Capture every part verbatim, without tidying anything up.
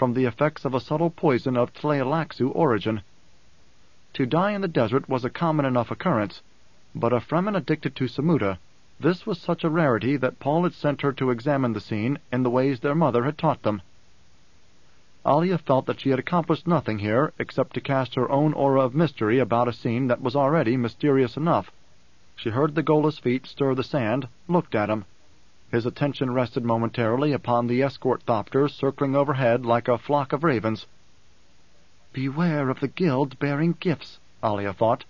from the effects of a subtle poison of Tleilaxu origin. To die in the desert was a common enough occurrence, but a Fremen addicted to Samuta, this was such a rarity that Paul had sent her to examine the scene in the ways their mother had taught them. Alia felt that she had accomplished nothing here except to cast her own aura of mystery about a scene that was already mysterious enough. She heard the Gola's feet stir the sand, looked at him. His attention rested momentarily upon the escort thopters circling overhead like a flock of ravens. "Beware of the guild bearing gifts," Alia thought.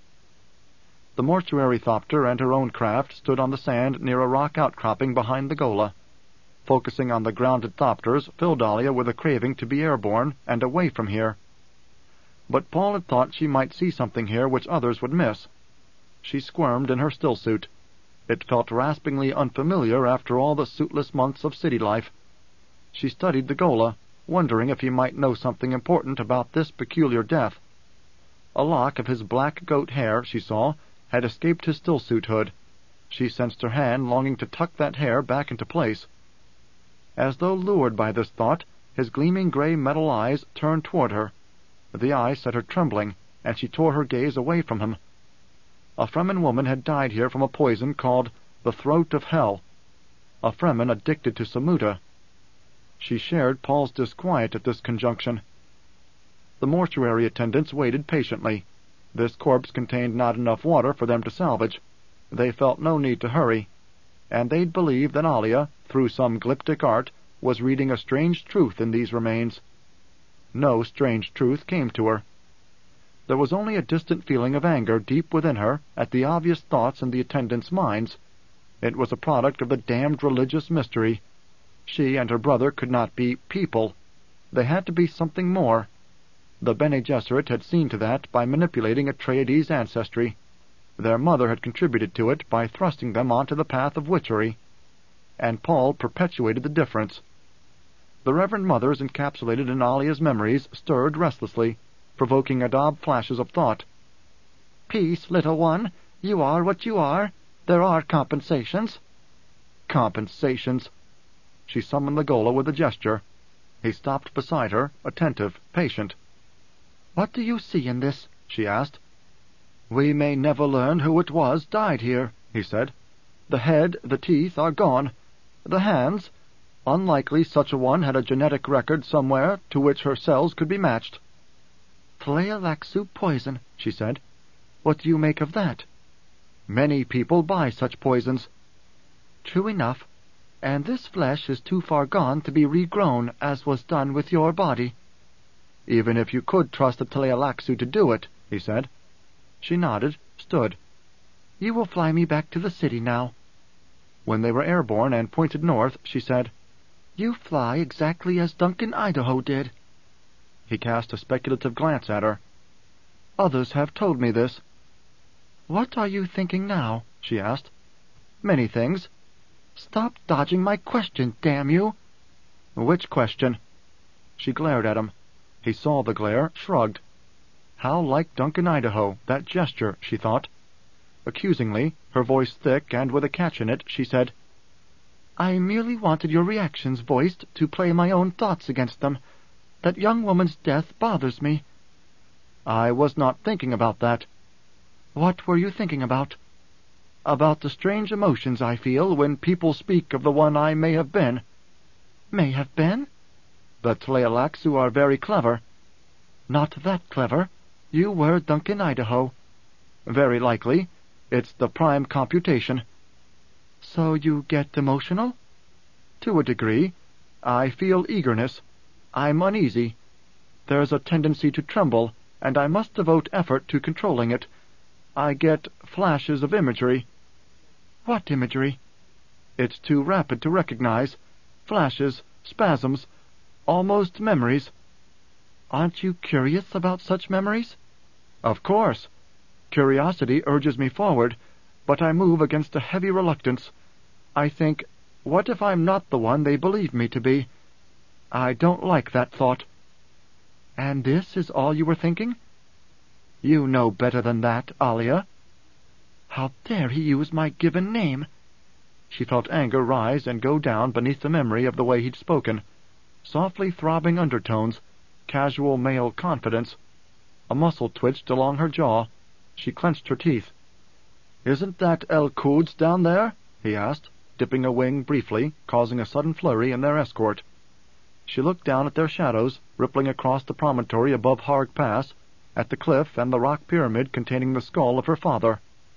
The mortuary thopter and her own craft stood on the sand near a rock outcropping behind the Gola. Focusing on the grounded thopters filled Alia with a craving to be airborne and away from here. But Paul had thought she might see something here which others would miss. She squirmed in her stillsuit. It felt raspingly unfamiliar after all the suitless months of city life. She studied the Gola, wondering if he might know something important about this peculiar death. A lock of his black goat hair, she saw, had escaped his stillsuit hood. She sensed her hand longing to tuck that hair back into place. As though lured by this thought, his gleaming gray metal eyes turned toward her. The eye set her trembling, and she tore her gaze away from him. A Fremen woman had died here from a poison called the Throat of Hell. A Fremen addicted to Samuta. She shared Paul's disquiet at this conjunction. The mortuary attendants waited patiently. This corpse contained not enough water for them to salvage. They felt no need to hurry, and they'd believed that Alia, through some glyptic art, was reading a strange truth in these remains. No strange truth came to her. There was only a distant feeling of anger deep within her at the obvious thoughts in the attendants' minds. It was a product of the damned religious mystery. She and her brother could not be people. They had to be something more. The Bene Gesserit had seen to that by manipulating Atreides' ancestry. Their mother had contributed to it by thrusting them onto the path of witchery. And Paul perpetuated the difference. The Reverend Mothers encapsulated in Alia's memories stirred restlessly, provoking Adab flashes of thought. "Peace, little one. You are what you are. There are compensations." Compensations! She summoned the Gola with a gesture. He stopped beside her, attentive, patient. "What do you see in this?" she asked. "We may never learn who it was died here," he said. "The head, the teeth are gone. The hands, unlikely such a one had a genetic record somewhere to which her cells could be matched." "Tleilaxu poison," she said. "What do you make of that?" "Many people buy such poisons." "True enough. And this flesh is too far gone to be regrown, as was done with your body." "Even if you could trust the Tleilaxu to do it," he said. She nodded, stood. "You will fly me back to the city now." When they were airborne and pointed north, she said, "You fly exactly as Duncan Idaho did." He cast a speculative glance at her. "Others have told me this." "What are you thinking now?" she asked. "Many things." "Stop dodging my question, damn you!" "Which question?" She glared at him. He saw the glare, shrugged. How like Duncan Idaho, that gesture, she thought. Accusingly, her voice thick and with a catch in it, she said, "I merely wanted your reactions voiced to play my own thoughts against them. That young woman's death bothers me." "I was not thinking about that." "What were you thinking about?" "About the strange emotions I feel when people speak of the one I may have been." "May have been?" "The Tleilaxu are very clever." "Not that clever. You were Duncan Idaho." "Very likely. It's the prime computation." "So you get emotional?" "To a degree. I feel eagerness. I'm uneasy. There's a tendency to tremble, and I must devote effort to controlling it. I get flashes of imagery." "What imagery?" "It's too rapid to recognize. Flashes, spasms, almost memories." "Aren't you curious about such memories?" "Of course. Curiosity urges me forward, but I move against a heavy reluctance. I think, what if I'm not the one they believe me to be? I don't like that thought." "And this is all you were thinking?" "You know better than that, Alia." "How dare he use my given name?" She felt anger rise and go down beneath the memory of the way he'd spoken. softly throbbing undertones, casual male confidence. A muscle twitched along her jaw. She clenched her teeth. "Isn't that El Quds down there?" he asked, dipping a wing briefly, causing a sudden flurry in their escort. She looked down at their shadows, rippling across the promontory above Harg Pass, at the cliff and the rock pyramid containing the skull of her father.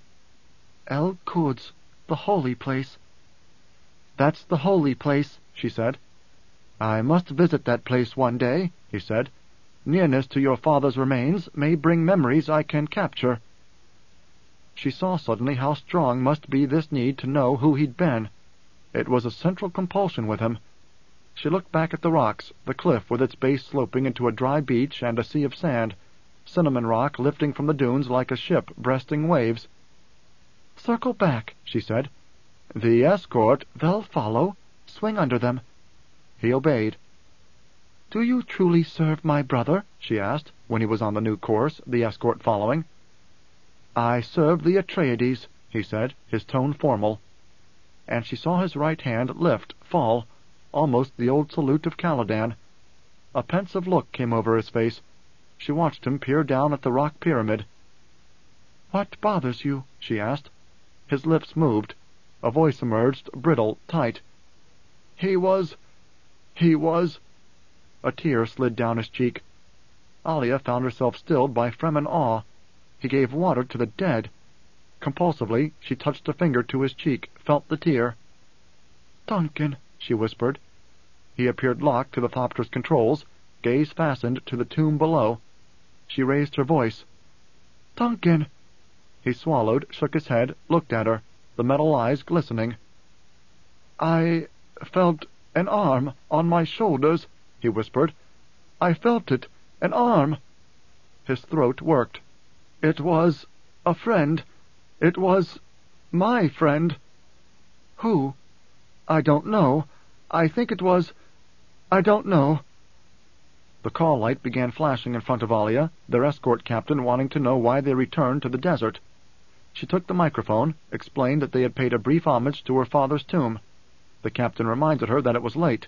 "El Quds, the holy place." "That's the holy place," she said. "I must visit that place one day," he said. "Nearness to your father's remains may bring memories I can capture." She saw suddenly how strong must be this need to know who he'd been. It was a central compulsion with him. She looked back at the rocks, the cliff with its base sloping into a dry beach and a sea of sand, Cinnamon Rock lifting from the dunes like a ship breasting waves. "Circle back," she said. "The escort—" "They'll follow. Swing under them." He obeyed. "Do you truly serve my brother?" she asked, when he was on the new course, the escort following. "I serve the Atreides," he said, his tone formal. And she saw his right hand lift, fall, almost the old salute of Caladan. A pensive look came over his face. She watched him peer down at the rock pyramid. "What bothers you?" she asked. His lips moved. A voice emerged, brittle, tight. "He was... he was..." A tear slid down his cheek. Alia found herself stilled by Fremen awe. He gave water to the dead. Compulsively, she touched a finger to his cheek, felt the tear. "Duncan," she whispered. He appeared locked to the Thopter's controls, gaze fastened to the tomb below. She raised her voice. "Duncan!" He swallowed, shook his head, looked at her, the metal eyes glistening. "I felt an arm on my shoulders," he whispered. "I felt it, an arm." His throat worked. "It was a friend. It was my friend." "Who?" "I don't know. I think it was... I don't know." The call light began flashing in front of Alia, their escort captain wanting to know why they returned to the desert. She took the microphone, explained that they had paid a brief homage to her father's tomb. The captain reminded her that it was late.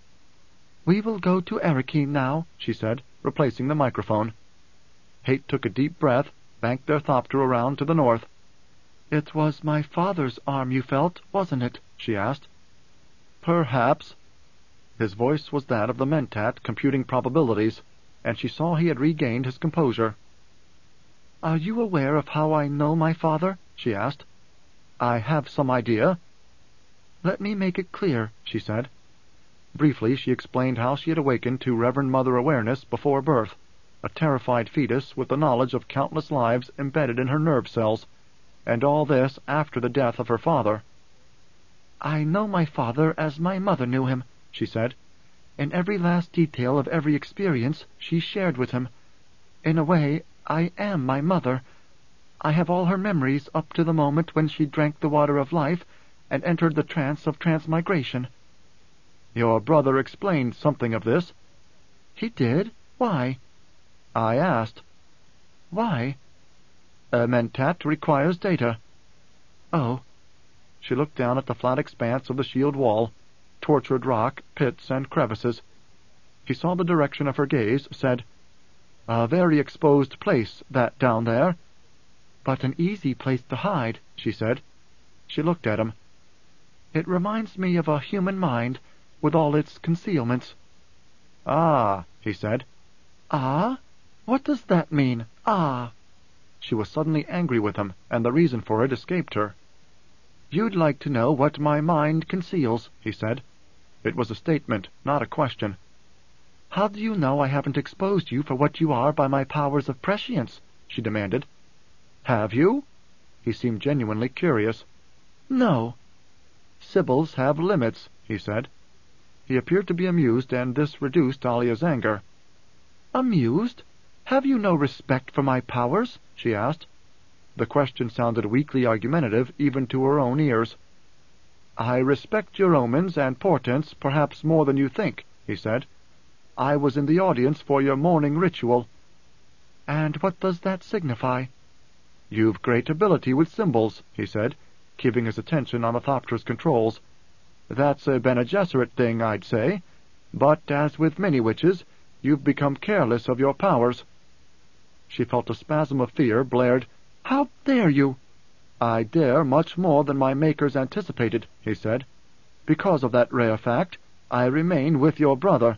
"We will go to Arrakeen now," she said, replacing the microphone. Hate took a deep breath, banked their Thopter around to the north. "It was my father's arm you felt, wasn't it?" she asked. "Perhaps." His voice was that of the Mentat computing probabilities, and she saw he had regained his composure. "Are you aware of how I know my father?" she asked. "I have some idea." "Let me make it clear," she said. Briefly she explained how she had awakened to Reverend Mother awareness before birth, a terrified fetus with the knowledge of countless lives embedded in her nerve cells, and all this after the death of her father. "I know my father as my mother knew him," she said. "In every last detail of every experience she shared with him. In a way, I am my mother. I have all her memories up to the moment when she drank the water of life and entered the trance of transmigration." "Your brother explained something of this." "He did? Why?" "I asked." "Why?" "A Mentat requires data." "Oh." She looked down at the flat expanse of the shield wall, tortured rock, pits, and crevices. He saw the direction of her gaze, said, "A very exposed place, that down there." "But an easy place to hide," she said. She looked at him. "It reminds me of a human mind, with all its concealments." "Ah," he said. "Ah? What does that mean, ah?" She was suddenly angry with him, and the reason for it escaped her. "You'd like to know what my mind conceals," he said. It was a statement, not a question. "How do you know I haven't exposed you for what you are by my powers of prescience?" she demanded. "Have you?" He seemed genuinely curious. "No." "Sibyls have limits," he said. He appeared to be amused, and this reduced Alia's anger. "Amused? Have you no respect for my powers?" she asked. The question sounded weakly argumentative even to her own ears. "I respect your omens and portents perhaps more than you think," he said. "I was in the audience for your morning ritual." "And what does that signify?" "You've great ability with symbols," he said, keeping his attention on the Thopter's controls. "That's a Bene Gesserit thing, I'd say. But, as with many witches, you've become careless of your powers." She felt a spasm of fear, blared, "How dare you?" "I dare much more than my makers anticipated," he said. "Because of that rare fact, I remain with your brother."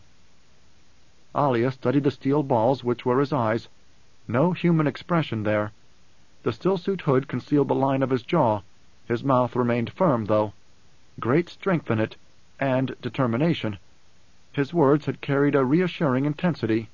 Alia studied the steel balls which were his eyes. No human expression there. The stillsuit hood concealed the line of his jaw. His mouth remained firm, though. Great strength in it, and determination. His words had carried a reassuring intensity.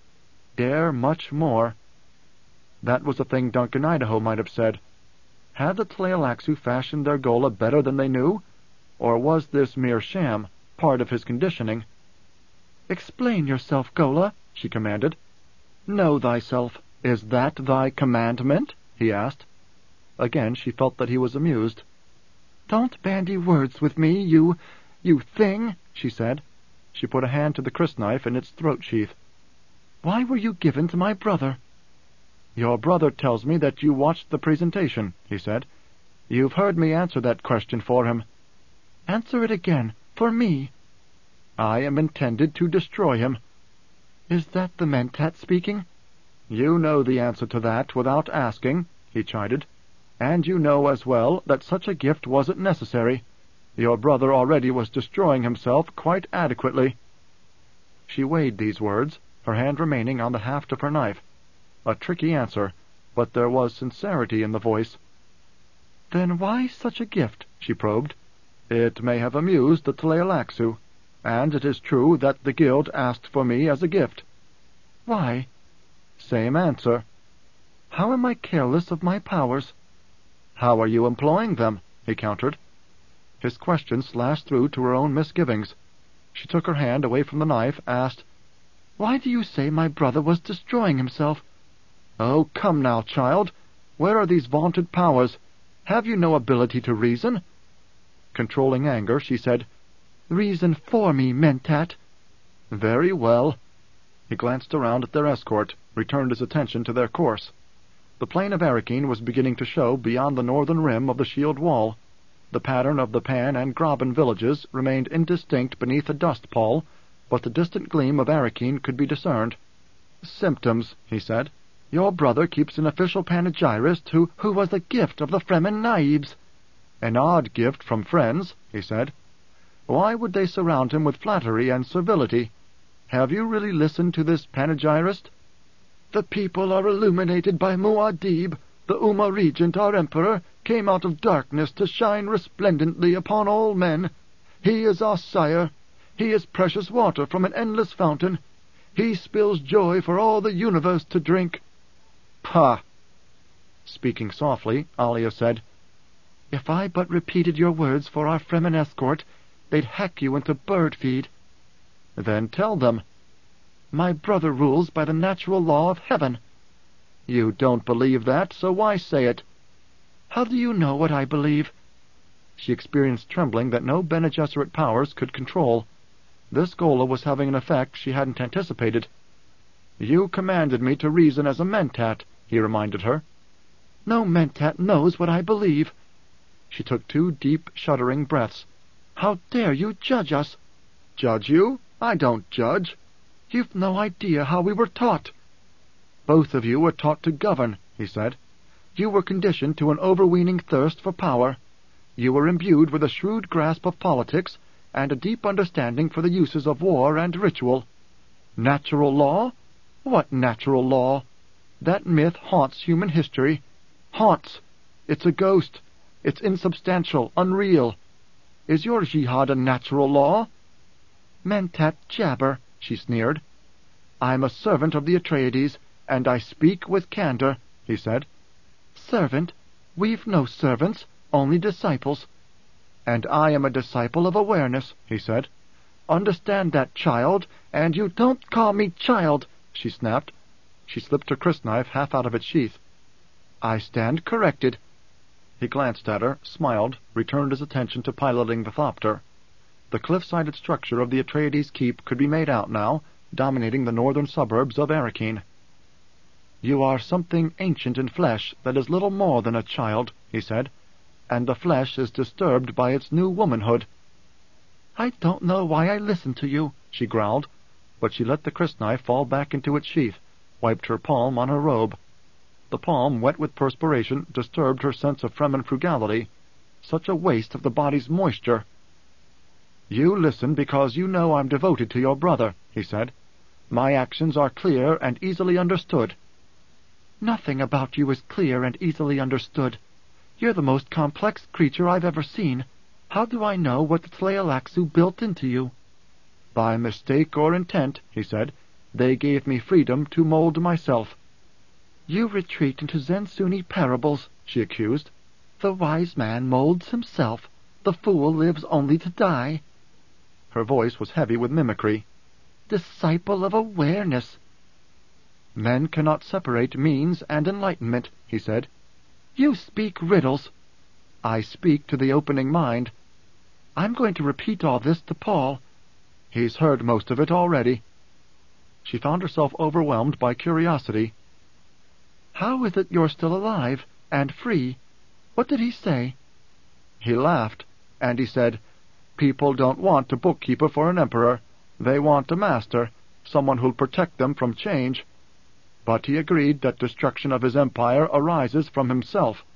Dare much more. That was a thing Duncan Idaho might have said. Had the Tleilaxu fashioned their Ghola better than they knew? Or was this mere sham, part of his conditioning? "Explain yourself, Ghola," she commanded. "Know thyself. Is that thy commandment?" he asked. Again she felt that he was amused. "Don't bandy words with me, you... you thing," she said. She put a hand to the crysknife in its throat-sheath. "Why were you given to my brother?" "Your brother tells me that you watched the presentation," he said. "You've heard me answer that question for him." "Answer it again, for me." "I am intended to destroy him." "Is that the Mentat speaking?" "You know the answer to that without asking," he chided. "And you know as well that such a gift wasn't necessary. Your brother already was destroying himself quite adequately." She weighed these words, her hand remaining on the haft of her knife. A tricky answer, but there was sincerity in the voice. "Then why such a gift?" she probed. "It may have amused the Tleilaxu, and it is true that the guild asked for me as a gift." "Why?" "Same answer." "How am I careless of my powers?" "How are you employing them?" he countered. His question slashed through to her own misgivings. She took her hand away from the knife, asked, "Why do you say my brother was destroying himself?" "Oh, come now, child. Where are these vaunted powers? Have you no ability to reason?" Controlling anger, she said, "Reason for me, Mentat." "Very well." He glanced around at their escort, returned his attention to their course. The plain of Arrakeen was beginning to show beyond the northern rim of the shield wall. The pattern of the Pan and Graben villages remained indistinct beneath a dust pall, but the distant gleam of Arrakeen could be discerned. "Symptoms," he said. "Your brother keeps an official panegyrist who, who was a gift of the Fremen Naibs." "An odd gift from friends," he said. "Why would they surround him with flattery and servility? Have you really listened to this panegyrist?" "The people are illuminated by Muad'Dib. The Umma Regent, our Emperor, came out of darkness to shine resplendently upon all men. He is our sire. He is precious water from an endless fountain. He spills joy for all the universe to drink." "Pah!" Speaking softly, Alia said, "If I but repeated your words for our Fremen escort, they'd hack you into bird feed." "Then tell them." "My brother rules by the natural law of heaven." "You don't believe that, so why say it?" "How do you know what I believe?" She experienced trembling that no Bene Gesserit powers could control. This Ghola was having an effect she hadn't anticipated. "You commanded me to reason as a Mentat," he reminded her. "No Mentat knows what I believe." She took two deep, shuddering breaths. "How dare you judge us?" "Judge you? I don't judge." "You've no idea how we were taught." "Both of you were taught to govern," he said. "You were conditioned to an overweening thirst for power. You were imbued with a shrewd grasp of politics and a deep understanding for the uses of war and ritual. Natural law? What natural law? That myth haunts human history. Haunts. It's a ghost. It's insubstantial, unreal. Is your jihad a natural law?" "Mentat jabber," she sneered. "I'm a servant of the Atreides, and I speak with candor," he said. "Servant? We've no servants, only disciples." "And I am a disciple of awareness," he said. "Understand that, child, and you—" "Don't call me child," she snapped. She slipped her crysknife half out of its sheath. "I stand corrected." He glanced at her, smiled, returned his attention to piloting the Thopter. The cliff-sided structure of the Atreides keep could be made out now, dominating the northern suburbs of Arrakeen. "You are something ancient in flesh that is little more than a child," he said, "and the flesh is disturbed by its new womanhood." "I don't know why I listen to you," she growled, but she let the crysknife fall back into its sheath, wiped her palm on her robe. The palm, wet with perspiration, disturbed her sense of Fremen frugality. Such a waste of the body's moisture! "You listen because you know I'm devoted to your brother," he said. "My actions are clear and easily understood." "Nothing about you is clear and easily understood. You're the most complex creature I've ever seen. How do I know what the Tleilaxu built into you?" "By mistake or intent," he said, "they gave me freedom to mold myself." "You retreat into Zensuni parables," she accused. "The wise man molds himself. The fool lives only to die." Her voice was heavy with mimicry. "Disciple of awareness." "Men cannot separate means and enlightenment," he said. "You speak riddles." "I speak to the opening mind." "I'm going to repeat all this to Paul." "He's heard most of it already." She found herself overwhelmed by curiosity. "How is it you're still alive, and free? What did he say?" "He laughed, and he said, 'People don't want a bookkeeper for an emperor. They want a master, someone who'll protect them from change.' But he agreed that destruction of his empire arises from himself.